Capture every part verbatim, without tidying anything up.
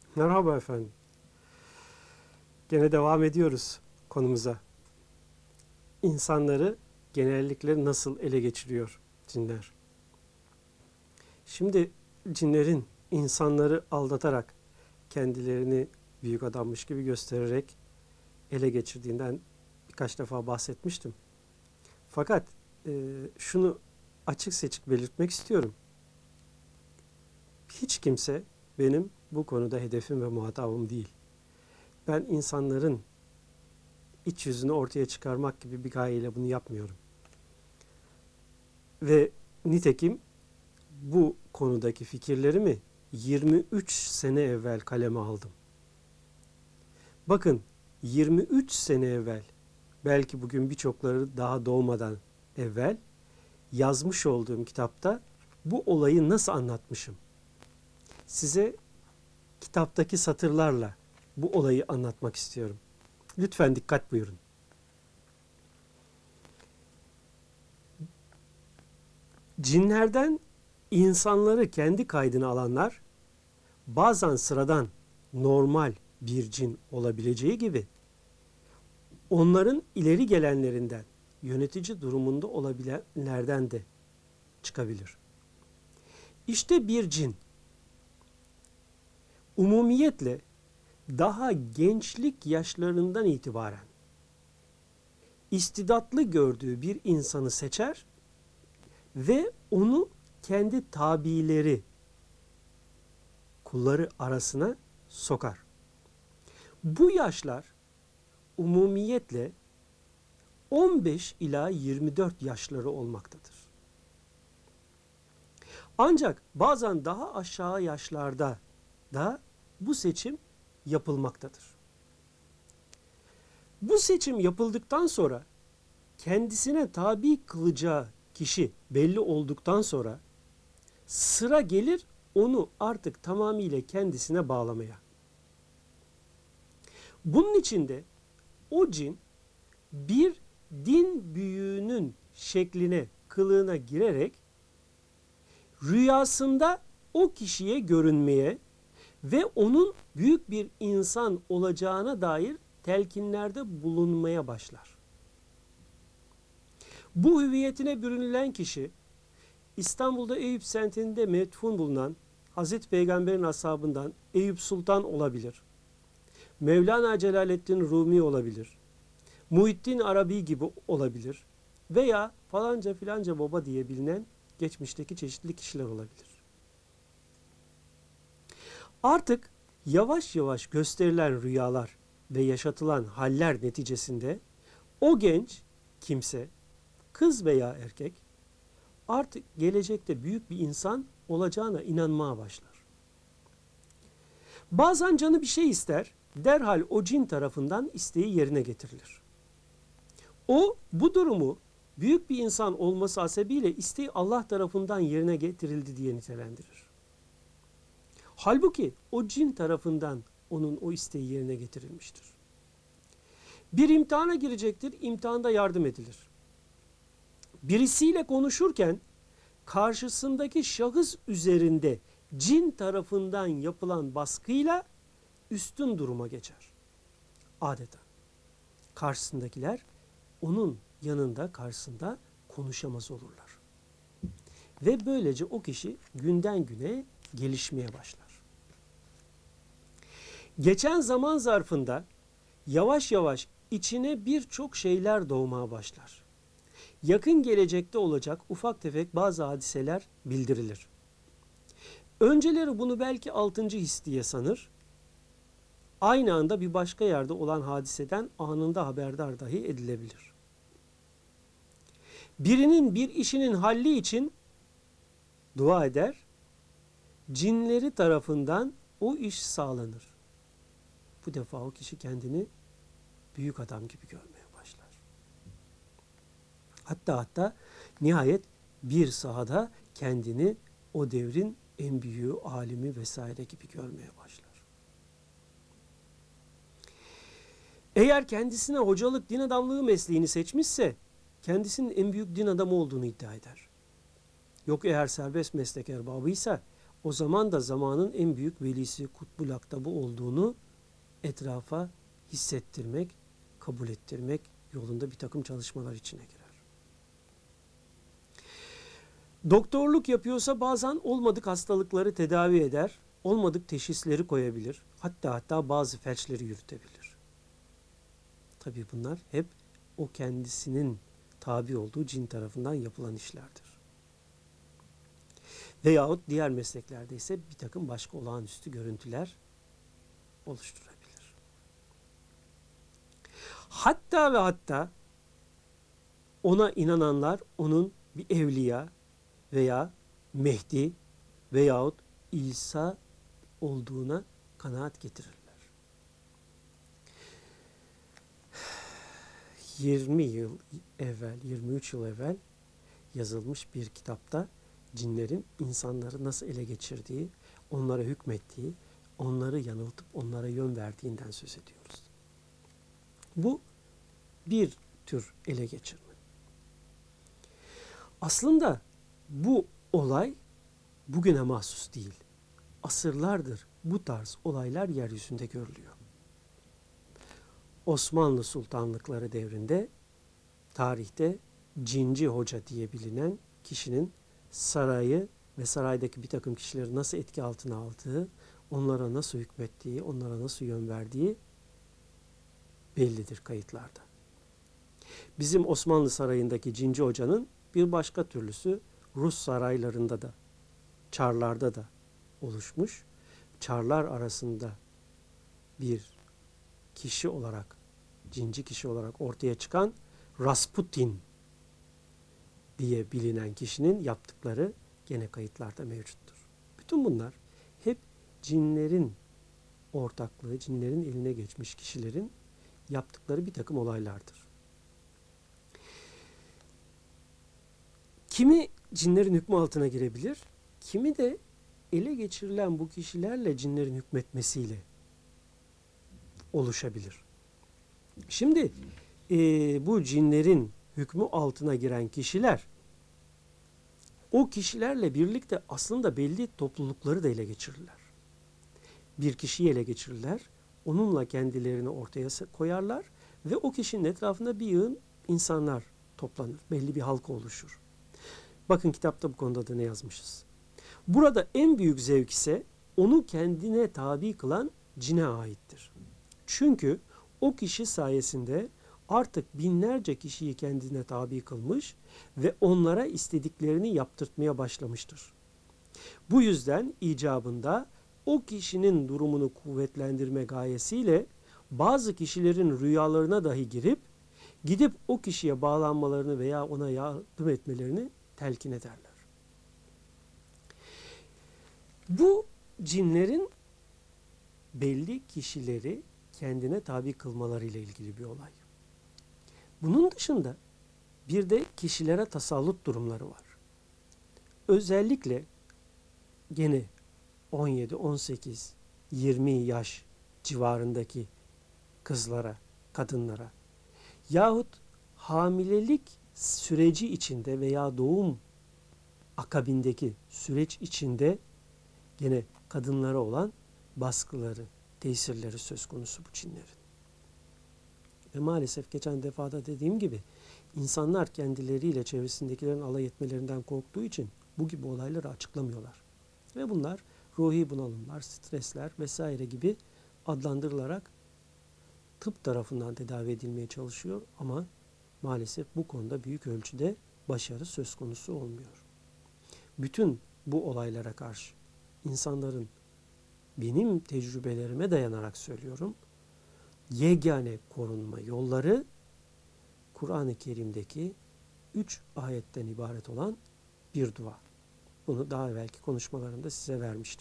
Merhaba efendim. Gene devam ediyoruz konumuza. İnsanları genellikle nasıl ele geçiriyor cinler? Şimdi cinlerin insanları aldatarak, kendilerini büyük adammış gibi göstererek ele geçirdiğinden birkaç defa bahsetmiştim. Fakat e, şunu açık seçik belirtmek istiyorum. Hiç kimse benim bu konuda hedefim ve muhatabım değil. Ben insanların iç yüzünü ortaya çıkarmak gibi bir gayeyle bunu yapmıyorum. Ve nitekim bu konudaki fikirlerimi yirmi üç sene evvel kaleme aldım. Bakın, yirmi üç sene evvel, belki bugün birçokları daha doğmadan evvel yazmış olduğum kitapta bu olayı nasıl anlatmışım? Size kitaptaki satırlarla bu olayı anlatmak istiyorum. Lütfen dikkat buyurun. Cinlerden insanları kendi kaydına alanlar bazen sıradan, normal bir cin olabileceği gibi onların ileri gelenlerinden, yönetici durumunda olabilenlerden de çıkabilir. İşte bir cin umumiyetle daha gençlik yaşlarından itibaren istidatlı gördüğü bir insanı seçer ve onu kendi tabileri, kulları arasına sokar. Bu yaşlar umumiyetle on beş ila yirmi dört yaşları olmaktadır. Ancak bazen daha aşağı yaşlarda da bu seçim yapılmaktadır. Bu seçim yapıldıktan sonra kendisine tabi kılacağı kişi belli olduktan sonra sıra gelir onu artık tamamıyla kendisine bağlamaya. Bunun için de o cin bir din büyüğünün şekline, kılığına girerek rüyasında o kişiye görünmeye ve onun büyük bir insan olacağına dair telkinlerde bulunmaya başlar. Bu hüviyetine bürünülen kişi İstanbul'da Eyüp semtinde metfun bulunan Hazreti Peygamber'in ashabından Eyüp Sultan olabilir. Mevlana Celaleddin Rumi olabilir. Muhittin Arabi gibi olabilir. Veya falanca filanca baba diye bilinen geçmişteki çeşitli kişiler olabilir. Artık yavaş yavaş gösterilen rüyalar ve yaşatılan haller neticesinde o genç kimse, kız veya erkek, artık gelecekte büyük bir insan olacağına inanmaya başlar. Bazen canı bir şey ister, derhal o cin tarafından isteği yerine getirilir. O bu durumu büyük bir insan olması hasebiyle isteği Allah tarafından yerine getirildi diye nitelendirir. Halbuki o cin tarafından onun o isteği yerine getirilmiştir. Bir imtihana girecektir, imtihanda yardım edilir. Birisiyle konuşurken karşısındaki şahıs üzerinde cin tarafından yapılan baskıyla üstün duruma geçer. Adeta. Karşısındakiler onun yanında, karşısında konuşamaz olurlar. Ve böylece o kişi günden güne gelişmeye başlar. Geçen zaman zarfında yavaş yavaş içine birçok şeyler doğmaya başlar. Yakın gelecekte olacak ufak tefek bazı hadiseler bildirilir. Önceleri bunu belki altıncı his diye sanır. Aynı anda bir başka yerde olan hadiseden anında haberdar dahi edilebilir. Birinin bir işinin halli için dua eder, cinleri tarafından o iş sağlanır. Bu defa o kişi kendini büyük adam gibi görmeye başlar. Hatta hatta nihayet bir sahada kendini o devrin en büyüğü, alimi vesaire gibi görmeye başlar. Eğer kendisine hocalık, din adamlığı mesleğini seçmişse kendisinin en büyük din adamı olduğunu iddia eder. Yok eğer serbest meslek erbabıysa o zaman da zamanın en büyük velisi Kutbul Aktabı olduğunu etrafa hissettirmek, kabul ettirmek yolunda bir takım çalışmalar içine girer. Doktorluk yapıyorsa bazen olmadık hastalıkları tedavi eder, olmadık teşhisleri koyabilir, hatta hatta bazı felçleri yürütebilir. Tabii bunlar hep o kendisinin tabi olduğu cin tarafından yapılan işlerdir. Veyahut diğer mesleklerde ise bir takım başka olağanüstü görüntüler oluşturabilir. Hatta ve hatta ona inananlar onun bir evliya veya Mehdi veyahut İsa olduğuna kanaat getirirler. yirmi yıl evvel, yirmi üç yıl evvel yazılmış bir kitapta cinlerin insanları nasıl ele geçirdiği, onlara hükmettiği, onları yanıltıp onlara yön verdiğinden söz ediyoruz. Bu bir tür ele geçirme. Aslında bu olay bugüne mahsus değil. Asırlardır bu tarz olaylar yeryüzünde görülüyor. Osmanlı sultanlıkları devrinde tarihte Cinci Hoca diye bilinen kişinin sarayı ve saraydaki bir takım kişileri nasıl etki altına aldığı, onlara nasıl hükmettiği, onlara nasıl yön verdiği bellidir kayıtlarda. Bizim Osmanlı Sarayı'ndaki Cinci Hoca'nın bir başka türlüsü Rus saraylarında da, çarlarda da oluşmuş. Çarlar arasında bir kişi olarak, cinci kişi olarak ortaya çıkan Rasputin diye bilinen kişinin yaptıkları gene kayıtlarda mevcuttur. Bütün bunlar hep cinlerin ortaklığı, cinlerin eline geçmiş kişilerin yaptıkları bir takım olaylardır. Kimi cinlerin hükmü altına girebilir, kimi de ele geçirilen bu kişilerle cinlerin hükmetmesiyle oluşabilir. Şimdi e, bu cinlerin hükmü altına giren kişiler, o kişilerle birlikte aslında belli toplulukları da ele geçirirler. Bir kişiyi ele geçirirler, onunla kendilerini ortaya koyarlar ve o kişinin etrafında bir yığın insanlar toplanır, belli bir halka oluşur. Bakın kitapta bu konuda da ne yazmışız. Burada en büyük zevk ise onu kendine tabi kılan cine aittir. Çünkü o kişi sayesinde artık binlerce kişiyi kendine tabi kılmış ve onlara istediklerini yaptırtmaya başlamıştır. Bu yüzden icabında o kişinin durumunu kuvvetlendirme gayesiyle bazı kişilerin rüyalarına dahi girip gidip o kişiye bağlanmalarını veya ona yardım etmelerini telkin ederler. Bu cinlerin belli kişileri kendine tabi kılmaları ile ilgili bir olay. Bunun dışında bir de kişilere tasallut durumları var. Özellikle gene on yedi, on sekiz, yirmi yaş civarındaki kızlara, kadınlara yahut hamilelik süreci içinde veya doğum akabindeki süreç içinde gene kadınlara olan baskıları, tesirleri söz konusu bu cinlerin. Ve maalesef geçen defada dediğim gibi insanlar kendileriyle çevresindekilerin alay etmelerinden korktuğu için bu gibi olayları açıklamıyorlar. Ve bunlar ruhi bunalımlar, stresler vesaire gibi adlandırılarak tıp tarafından tedavi edilmeye çalışıyor ama maalesef bu konuda büyük ölçüde başarı söz konusu olmuyor. Bütün bu olaylara karşı insanların, benim tecrübelerime dayanarak söylüyorum, yegane korunma yolları Kur'an-ı Kerim'deki üç ayetten ibaret olan bir dua. Bunu daha evvelki konuşmalarımda size vermiştim.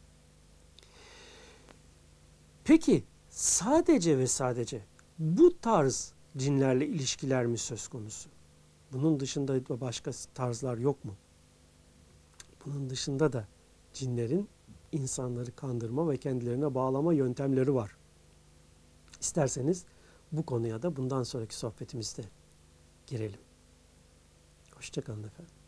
Peki sadece ve sadece bu tarz cinlerle ilişkiler mi söz konusu? Bunun dışında başka tarzlar yok mu? Bunun dışında da cinlerin insanları kandırma ve kendilerine bağlama yöntemleri var. İsterseniz bu konuya da bundan sonraki sohbetimizde girelim. Hoşça kalın efendim.